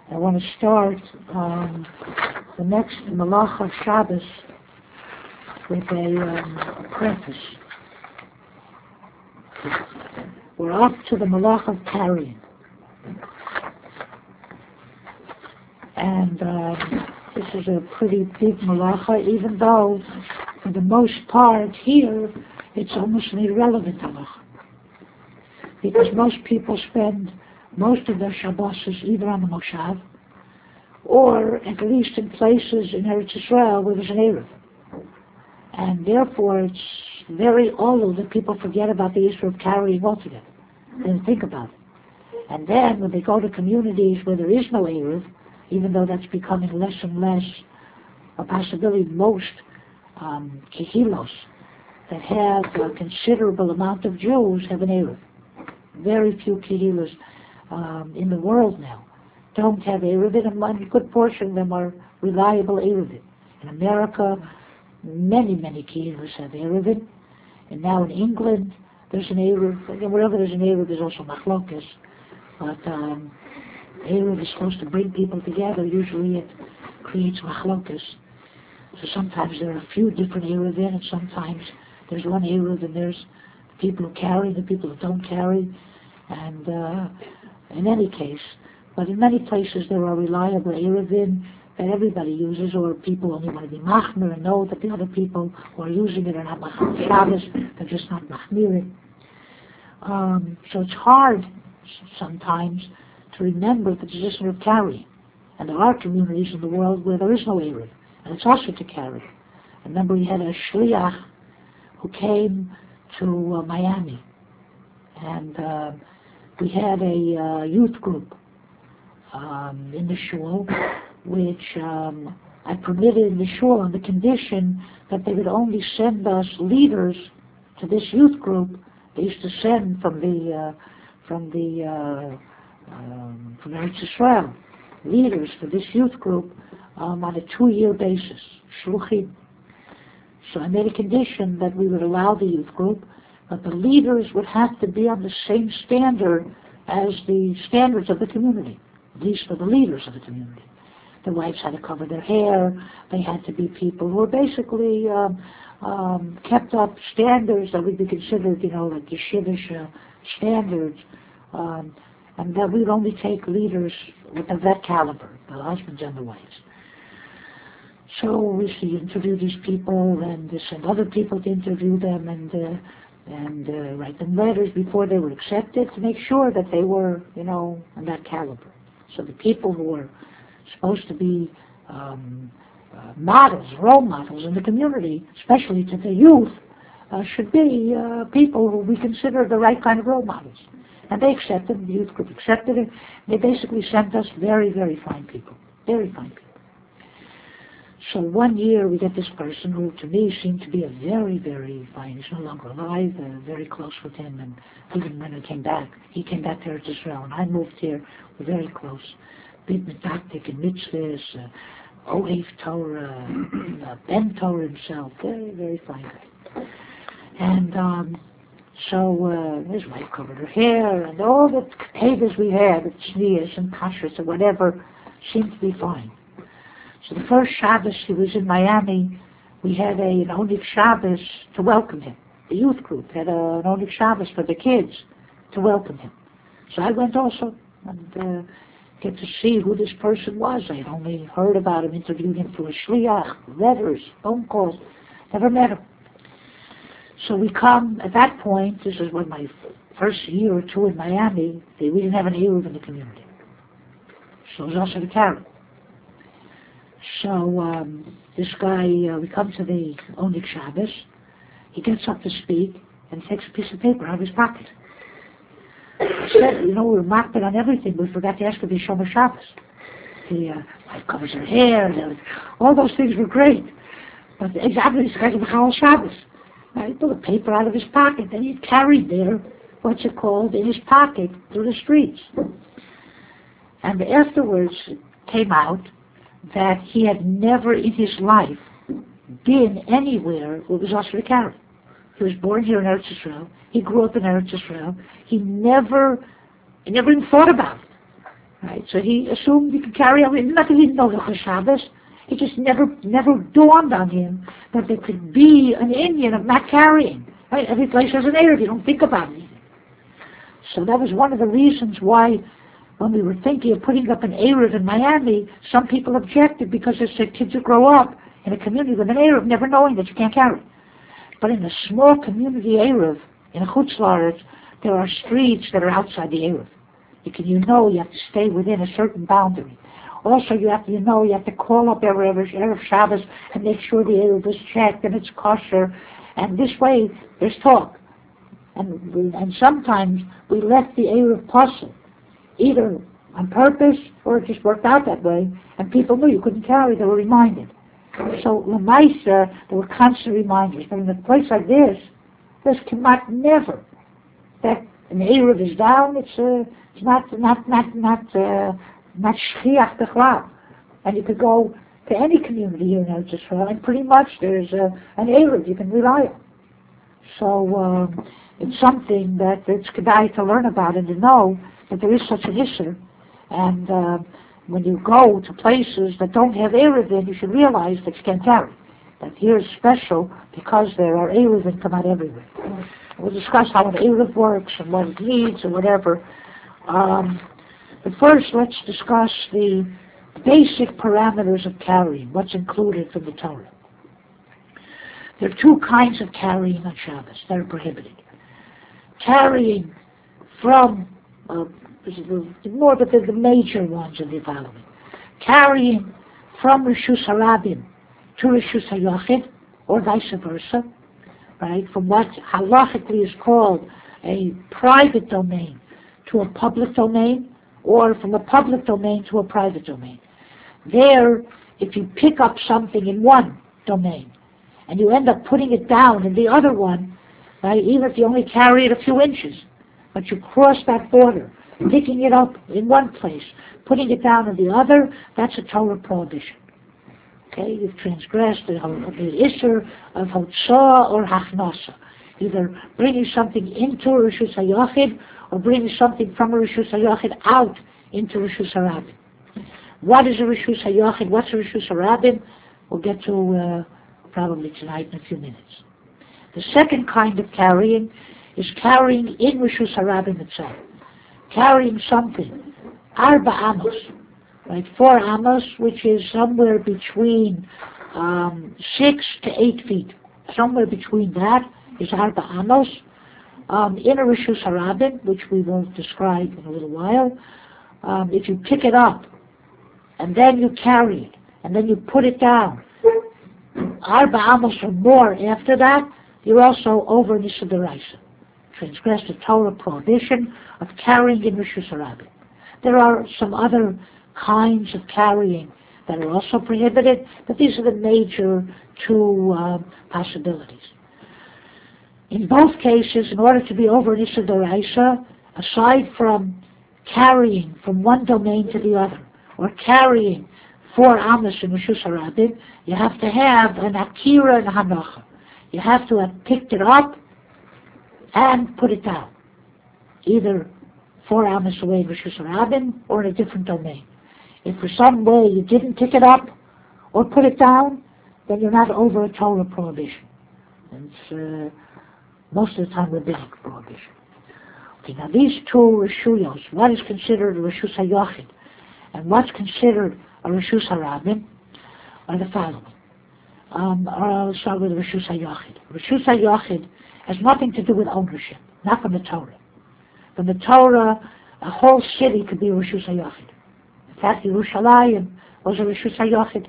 I want to start the next Malach of Shabbos with a preface. We're up to the Malach of carrying. And this is a pretty big malacha, even though for the most part here it's almost an irrelevant halacha. Because most people spend most of their Shabbos either on the Moshav or at least in places in Eretz Yisrael where there's an Erev. And therefore it's very old that people forget about the issue of carrying altogether. They don't think about it. And then when they go to communities where there is no Erev, even though that's becoming less and less a possibility, most kehilos that have a considerable amount of Jews have an Erev. Very few kehilos in the world now don't have Erevin, and a good portion of them are reliable Erevin. In America, many kehilos have Erevin, and now in England there's an Erev, and wherever there's an Erev there's also machlokes, but Erev is supposed to bring people together. Usually it creates machlokes. So sometimes there are a few different Erevin, and sometimes there's one Erev and there's the people who carry, the people who don't carry, and in any case, but in many places there are reliable Erevin that everybody uses, or people only want to be machmir and know that the other people who are using it are not machmir Shabbos, they're just not machmirin. So it's hard sometimes to remember the position of carrying. And there are communities in the world where there is no Erev, and it's also to carry. I remember we had a shliach who came to Miami, and we had a youth group in the shul, which I permitted in the shul on the condition that they would only send us leaders to this youth group. They used to send from Eretz Yisrael leaders for this youth group on a 2-year basis, shluchim. So I made a condition that we would allow the youth group, but the leaders would have to be on the same standard as the standards of the community, at least for the leaders of the community. The wives had to cover their hair. They had to be people who were basically kept up standards that would be considered, like yeshivish standards, and that we'd only take leaders of that caliber, the husbands and the wives. So we used to interview these people and send other people to interview them and write them letters before they were accepted to make sure that they were, on that caliber. So the people who were supposed to be models, role models in the community, especially to the youth, should be people who we consider the right kind of role models. And they accepted, the youth group accepted it. They basically sent us very fine people, very fine people. So one year we get this person who to me seemed to be a very fine, he's no longer alive, very close with him, and even when he came back to Eretz Yisrael, and I moved here, we're very close. Big medactic and mitzvahs, Ohev Torah, Ben Torah himself, very fine guy. And so his wife covered her hair, and all the behaviors we had, tznius and kashrus and whatever, seemed to be fine. So the first Shabbos he was in Miami, we had an Onik Shabbos to welcome him. The youth group had an Onik Shabbos for the kids to welcome him. So I went also and get to see who this person was. I had only heard about him, interviewed him through a shliach, letters, phone calls, never met him. So we come, at that point, this is when my first year or two in Miami, we didn't have an Erev in the community. So it was also the carry. So this guy, we come to the Onik Shabbos, he gets up to speak and takes a piece of paper out of his pocket. I said, we were marked on everything, we forgot to ask to be Shomer Shabbos. The wife covers her hair, and all those things were great. But exactly, this guy's Mechal Shabbos. He pulled a paper out of his pocket, and he carried there, in his pocket through the streets. And afterwards it came out that he had never in his life been anywhere where it was also to carry. He was born here in Eretz Yisrael. He grew up in Eretz Yisrael. He never even thought about it. Right? So he assumed he could carry on. Not that he didn't know the Shabbos. It just never dawned on him that there could be an Indian of not carrying. Right? Every place has an Erev. You don't think about it. So that was one of the reasons why, when we were thinking of putting up an Erev in Miami, some people objected because they said kids will grow up in a community with an Erev, never knowing that you can't carry. But in a small community Erev, in a Chutz La'aretz, there are streets that are outside the Erev. You have to stay within a certain boundary. Also, you have to call up Erev Shabbos and make sure the Erev is checked and it's kosher. And this way, there's talk. And sometimes we left the Erev puzzle, either on purpose or it just worked out that way, and people knew you couldn't carry, they were reminded. So, Lamaisa, there were constant reminders. But in a place like this, there's never that an Erev is down. It's not shchiach bechlal. And you could go to any community here in Eretz Yisrael, and pretty much there's an Erev you can rely on. So it's something that it's kedai to learn about and to know that there is such an issue. And when you go to places that don't have Erev, you should realize that you can't carry. That here is special because there are Erev come out everywhere. We'll discuss how an Erev works and what it needs and whatever. But first, let's discuss the basic parameters of carrying, what's included from the Torah. There are two kinds of carrying on Shabbos that are prohibited. Carrying from, more but the major ones are the following. Carrying from Rishus HaRabim to Rishus HaYachid, or vice versa, right? From what halachically is called a private domain to a public domain, or from a public domain to a private domain. There, if you pick up something in one domain, and you end up putting it down in the other one, right, even if you only carry it a few inches, but you cross that border, picking it up in one place, putting it down in the other, that's a Torah prohibition. Okay, you've transgressed the Isser of Hotzah or Hachnasa, either bringing something into Rishus HaYachid or bringing something from Rishus HaYachid out into Rishus HaRabim. What is a Rishus HaYachid? What's a Rishus HaRabim? We'll get to probably tonight in a few minutes. The second kind of carrying is carrying in Rishus HaRabim itself. Carrying something, Arba Amos, right, 4 amos, which is somewhere between 6 to 8 feet. Somewhere between that is Arba Amos. In a Rishus HaRabim, which we will describe in a little while, if you pick it up, and then you carry it, and then you put it down, Arba Amos or more after that, you're also over Nisa D'Oraisa. Transgress the Torah prohibition of carrying in Rishus HaRabim. There are some other kinds of carrying that are also prohibited, but these are the major two possibilities. In both cases, in order to be over Nisa D'Oraisa, aside from carrying from one domain to the other, or carrying 4 amos in Rishus HaRabim, you have to have an akira and hanacha. You have to have picked it up and put it down, either 4 amos away in Rishus HaRabim or in a different domain. If for some way you didn't pick it up or put it down, then you're not over a Torah prohibition. It's most of the time rabbinic prohibition. Okay, now these two Rishuyos, what is considered a Rishus HaYachid and what's considered a Rishus HaRabim, are the following. I'll start with Rishus HaYachid. Rishus HaYachid has nothing to do with ownership, not from the Torah. From the Torah, a whole city could be a Rishus HaYachid. In fact, Yerushalayim was a Rishus HaYachid.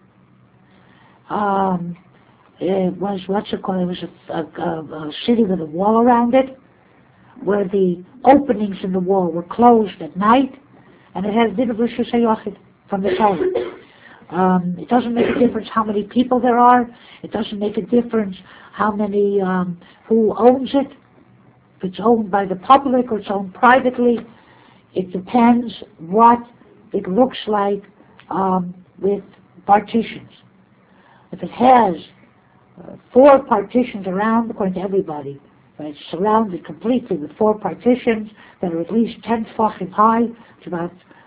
It was, it was a city with a wall around it, where the openings in the wall were closed at night, and it had a bit of Rishus HaYachid from the Torah. It doesn't make a difference how many people there are. It doesn't make a difference how many, who owns it. If it's owned by the public or it's owned privately, it depends what it looks like with partitions. If it has 4 partitions around, according to everybody, right, it's surrounded completely with 4 partitions that are at least 10 tefachim high, it's about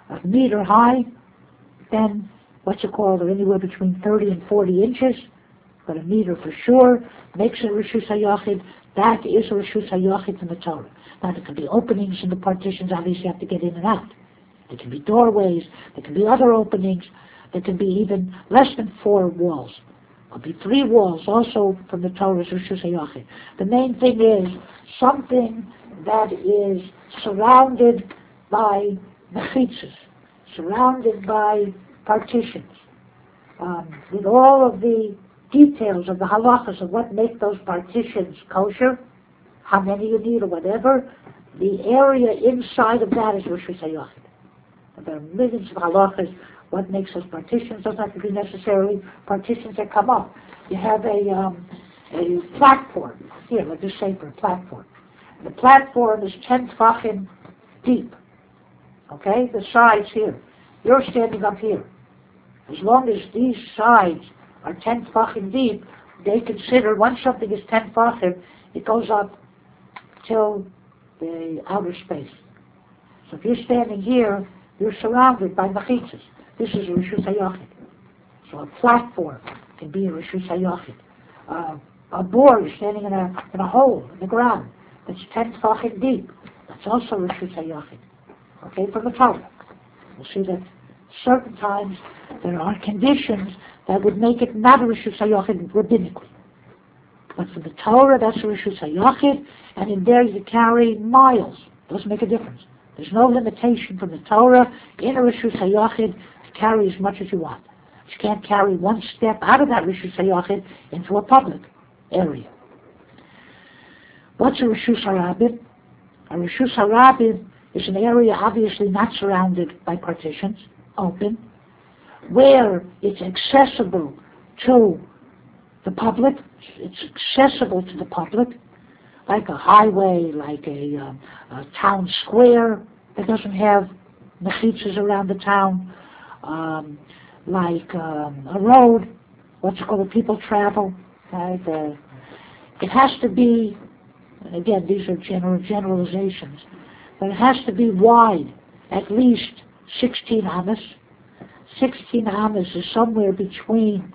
a meter high, then or anywhere between 30 and 40 inches, but a meter for sure, makes a Reshus HaYachid. That is a Reshus HaYachid in the Torah. Now there can be openings in the partitions, obviously you have to get in and out. There can be doorways, there can be other openings, there can be even less than 4 walls. There could be 3 walls also from the Torah's Reshus HaYachid. The main thing is something that is surrounded by mechitzas, surrounded by partitions, with all of the details of the halachas of what make those partitions kosher, how many you need or whatever. The area inside of that is Reshus HaYachid. There are millions of halachas. What makes those partitions doesn't have to be necessarily partitions that come up. You have a platform here. Let's just say for a platform. The platform is 10 tefachim deep. Okay, the sides here. You're standing up here. As long as these sides are 10 tefachim deep, they consider once something is 10 tefachim, it goes up till the outer space. So if you're standing here, you're surrounded by mechitzas. This is a Reshus HaYachid. So a platform can be a Reshus HaYachid. A board is standing in a hole in the ground that's 10 tefachim deep. That's also a Reshus HaYachid. Okay, from the Torah. We'll see that certain times there are conditions that would make it not a Reshus HaYachid rabbinically. But for the Torah, that's a Reshus HaYachid, and in there you carry miles. Doesn't make a difference. There's no limitation from the Torah in a Reshus HaYachid to carry as much as you want. You can't carry one step out of that Reshus HaYachid into a public area. What's a Reshus HaRabim? A Reshus HaRabim is an area obviously not surrounded by partitions, open, where it's accessible to the public. It's accessible to the public, like a highway, like a town square that doesn't have mechitzas around the town, like a road, what's it called, where people travel. Right? It has to be, and again, these are generalizations, but it has to be wide, at least 16 amas. 16 amas is somewhere between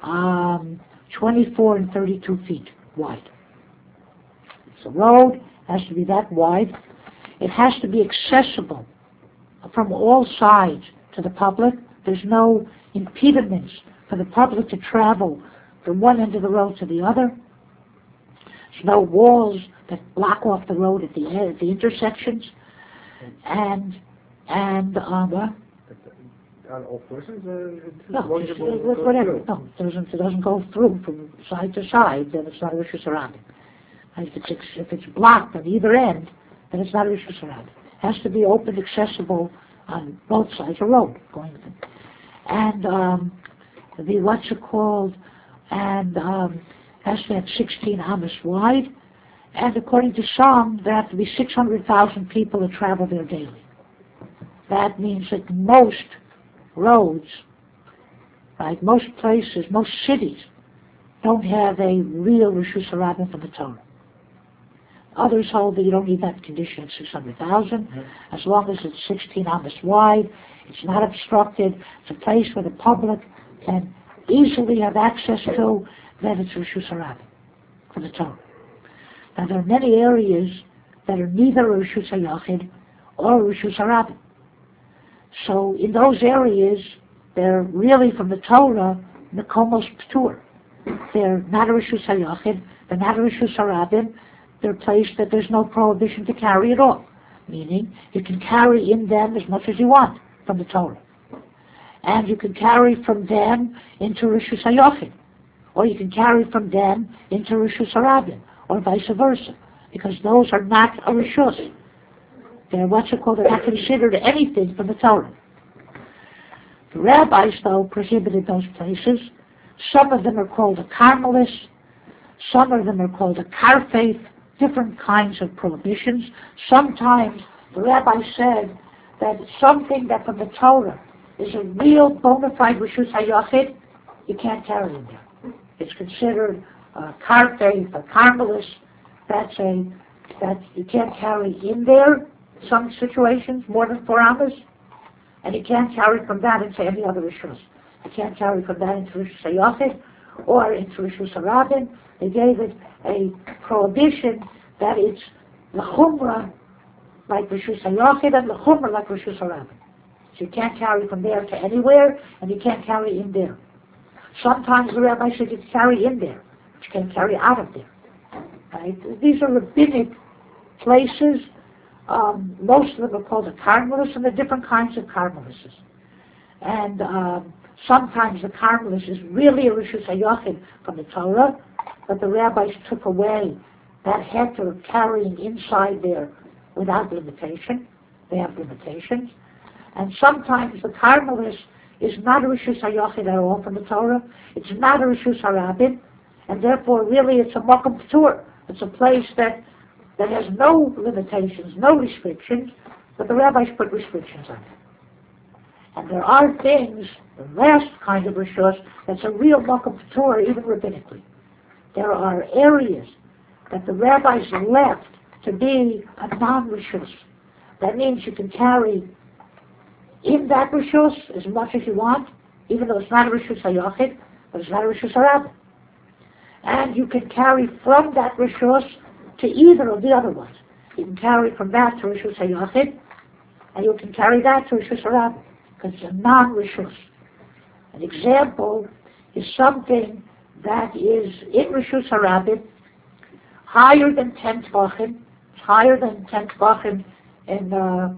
24 and 32 feet wide. So the road has to be that wide. It has to be accessible from all sides to the public. There's no impediments for the public to travel from one end of the road to the other. There's no walls that block off the road at the intersections. And what? On all portions? No, just whatever. No, it doesn't go through from side to side, then it's not a Reshus HaRabim. If it's blocked on either end, then it's not a Reshus HaRabim. It has to be open, accessible on both sides of the road. And has to have 16 amas wide. And according to some, there have to be 600,000 people that travel there daily. That means that most roads, right, most places, most cities, don't have a real Reshus HaRabim from the Torah. Others hold that you don't need that condition of 600,000. As long as it's 16 amas wide, it's not obstructed, it's a place where the public can easily have access to, then it's Reshus HaRabim from the Torah. Now there are many areas that are neither a Reshus HaYachid or a Reshus HaRabim. So in those areas, they're really from the Torah, Mekomos P'tur. They're not a Reshus HaYachid, they're not a Reshus HaRabim, they're a place that there's no prohibition to carry at all. Meaning, you can carry in them as much as you want from the Torah. And you can carry from them into Reshus HaYachid. Or you can carry from them into Reshus HaRabim, or vice versa. Because those are not a Reshus. They're they're not considered anything from the Torah. The rabbis, though, prohibited those places. Some of them are called a Carmelis, some of them are called a Karfaith, different kinds of prohibitions. Sometimes the rabbi said that something that from the Torah is a real bona fide Reshus HaYachid, you can't carry in there. It's considered a Karfaith, a Carmelis, that you can't carry in there. Some situations, more than 4 amas, and you can't carry from that into any other Rishus. You can't carry from that into Rishus HaYachid or into Rishus HaRabin. They gave it a prohibition that it's l'chumra like Rishus HaYachid and l'chumra like Rishus HaRabin. So you can't carry from there to anywhere, and you can't carry in there. Sometimes the rabbi said you can carry in there, but you can't carry out of there. Right? These are rabbinic places. Most of them are called the Carmelis, and there are different kinds of Carmelises. And sometimes the Carmelis is really a Rishus HaYachid from the Torah, but the rabbis took away that heter of carrying inside there without limitation. They have limitations. And sometimes the Carmelis is not a Rishus HaYachid at all from the Torah. It's not a Rishus HaRabin, and therefore really it's a Makom P'tur. It's a place that has no limitations, no restrictions, but the rabbis put restrictions on it. And there are things, the last kind of Rishus, that's a real Makom P'tur, even rabbinically. There are areas that the rabbis left to be a non-Rishus. That means you can carry in that Rishus as much as you want, even though it's not a Rishus HaYachid, but it's not a Rishus HaRabin. And you can carry from that Rishus to either of the other ones. You can carry from that to Rishus HaYachid, and you can carry that to Rishus HaRabin, because it's a non-Rishus. An example is something that is in Rishus HaRabin, higher than 10 Tvachim. It's higher than 10 Tvachim in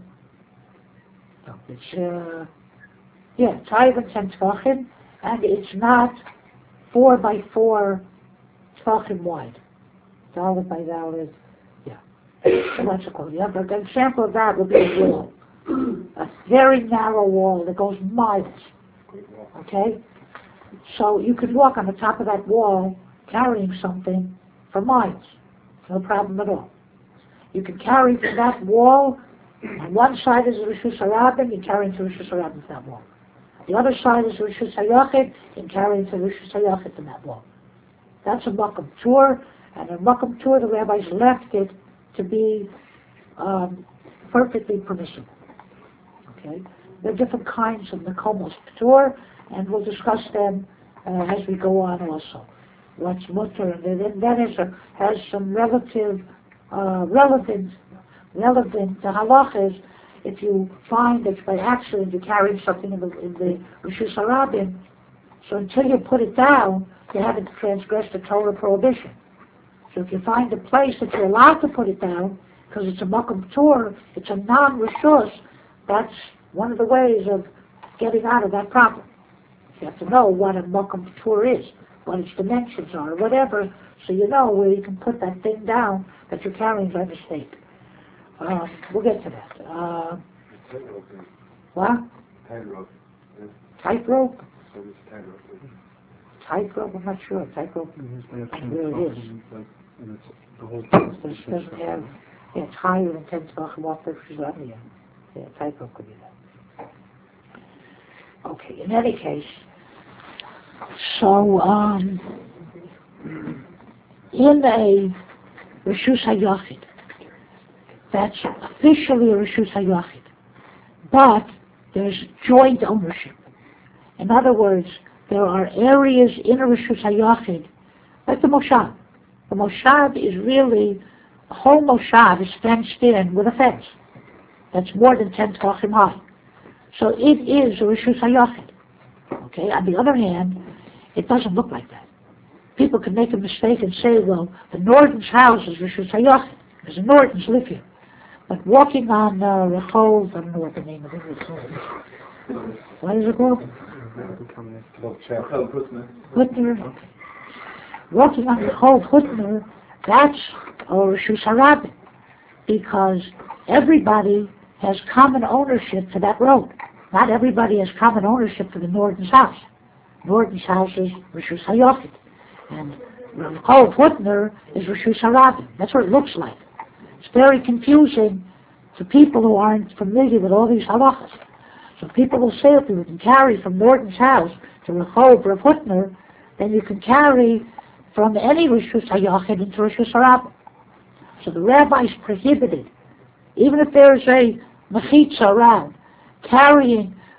it's higher than 10 Tvachim, and it's not 4 by 4 Tvachim wide. Dalit by Dalit, so that's a called. Yeah, but an example of that would be a wall. A very narrow wall that goes miles. Okay? So you could walk on the top of that wall carrying something for miles. No problem at all. You can carry from that wall. On one side is the Rishus HaRabin, you carry into Rishus HaRabin from that wall. The other side is Rishus HaYachid, you carry into Rishus HaYachid from that wall. That's a Makom P'tur, and a Makom P'tur, the rabbis left it to be perfectly permissible. Okay? There are different kinds of Makomos P'tur, and we'll discuss them as we go on also. What's mutter, and then that has some relevant to halachas. If you find that by accident you're carrying something in the Rishus HaRabin, so until you put it down, you haven't transgressed the Torah prohibition. So if you find a place that you're allowed to put it down, because it's a Makom P'tur, it's a non-Rishus, that's one of the ways of getting out of that problem. You have to know what a Makom P'tur is, what its dimensions are, or whatever, so you know where you can put that thing down that you're carrying by mistake. We'll get to that. What? Tightrope. Tightrope? Tightrope. Tightrope, I'm not sure. Tightrope, where it is. It doesn't have, it's higher than 10 Tvachim off the Shizaniya. Yeah, tightrope could be that. Okay, in any case, so, in a Rishus HaYachid, that's officially a Rishus HaYachid, but there's joint ownership. In other words, there are areas in a Rishus HaYachid, like the Moshav. The Moshav is really, the whole Moshav is fenced in with a fence that's more than 10 Tvachim high. So it is a Rishus HaYachid. Okay, on the other hand, it doesn't look like that. People can make a mistake and say, well, the Norton's house is Rishus HaYachid, because the Nortons live here. But walking on Rehov, I don't know what the name of it is called. What is it called? Hutner. Walking on Rehov Hutner, that's Rishus HaRabin, because everybody has common ownership to that road. Not everybody has common ownership to the Norton's house. Norton's house is Rishus HaYachid, and Rehov Hutner is Rishus HaRabin. That's what it looks like. It's very confusing to people who aren't familiar with all these halachas. So people will say if you can carry from Norton's house to Rehov Rav Hutner, then you can carry from any Rishus HaYachid into Rishus HaRabin. So the rabbis prohibited, even if there's a mechitza around, carrying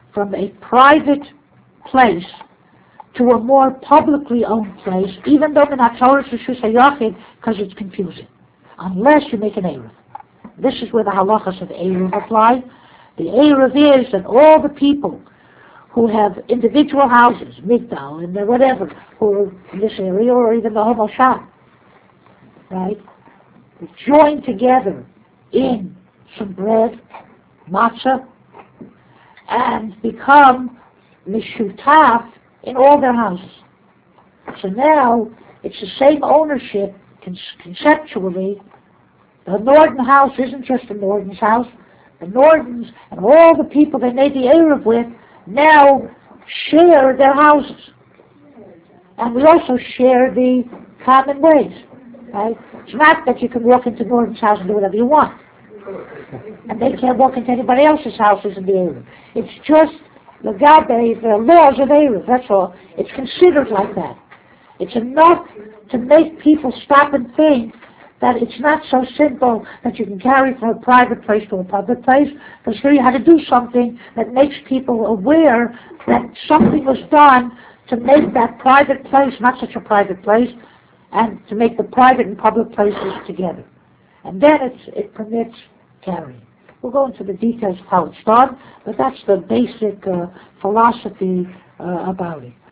from a private place to a more publicly owned place, even though in HaTorah Reshus HaYachid, because it's confusing, unless you make an Eruv. This is where the halachas of Eruv apply. The Eruv is that all the people who have individual houses, Migdal, and whatever, who are in this area, or even the Homo Shah, right, join together in some bread, matzah, and become mishutaf in all their houses. So now, it's the same ownership, conceptually. The Norton house isn't just the Norton's house. The Nortons and all the people they made the Eruv with now share their houses. And we also share the common ways. Right? It's not that you can walk into Norton's house and do whatever you want. And they can't walk into anybody else's houses in the Eruv. It's just the laws of Eruv, that's all. It's considered like that. It's enough to make people stop and think that it's not so simple that you can carry from a private place to a public place, because here you had to do something that makes people aware that something was done to make that private place not such a private place, and to make the private and public places together. And then it permits carrying. We'll go into the details of how it's done, but that's the basic philosophy about it.